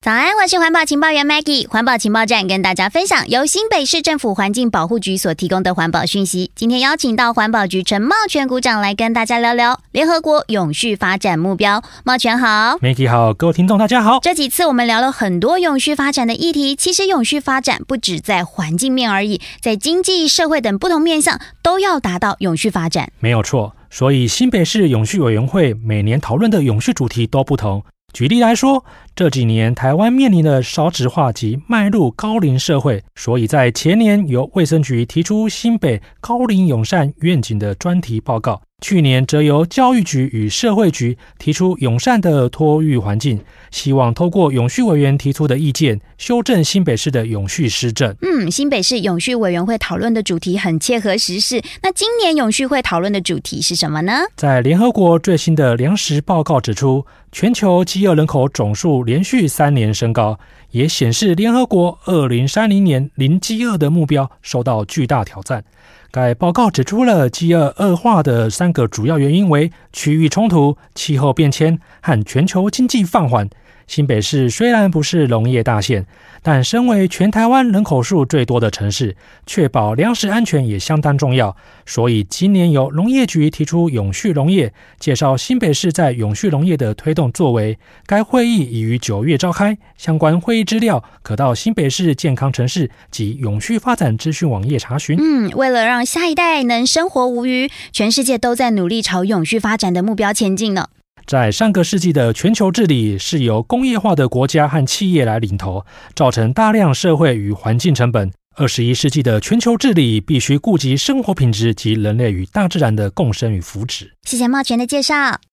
早安，我是环保情报员 Maggie。环保情报站跟大家分享由新北市政府环境保护局所提供的环保讯息。今天邀请到环保局陈茂全股长来跟大家聊聊联合国永续发展目标。茂全好。 Maggie 好，各位听众大家好。 这几次我们聊了很多永续发展的议题，其实永续发展不只在环境面而已，在经济、社会等不同面向都要达到永续发展。 没有错，所以新北市永续委员会每年讨论的永续主题都不同。举例来说，这几年台湾面临的少子化及迈入高龄社会，所以在前年由卫生局提出新北高龄友善愿景的专题报告，去年则由教育局与社会局提出友善的托育环境，希望透过永续委员提出的意见，修正新北市的永续施政。 新北市永续委员会讨论的主题很切合时事。那今年永续会讨论的主题是什么呢？ 在联合国最新的粮食报告指出，全球饥饿人口总数连续3年升高，也显示联合国2030年零饥饿的目标受到巨大挑战。该报告指出了饥饿恶化的3个主要原因为区域冲突、气候变迁和全球经济放缓。新北市虽然不是农业大县，但身为全台湾人口数最多的城市，确保粮食安全也相当重要。所以今年由农业局提出永续农业，介绍新北市在永续农业的推动作为。该会议已于9月召开，相关会议资料可到新北市健康城市及永续发展资讯网页查询。 为了让下一代能生活无虞，全世界都在努力朝永续发展的目标前进呢。 在上个世纪的全球治理是由工业化的国家和企业来领头，造成大量社会与环境成本。21世纪的全球治理必须顾及生活品质及人类与大自然的共生与福祉。 谢谢茂全的介绍。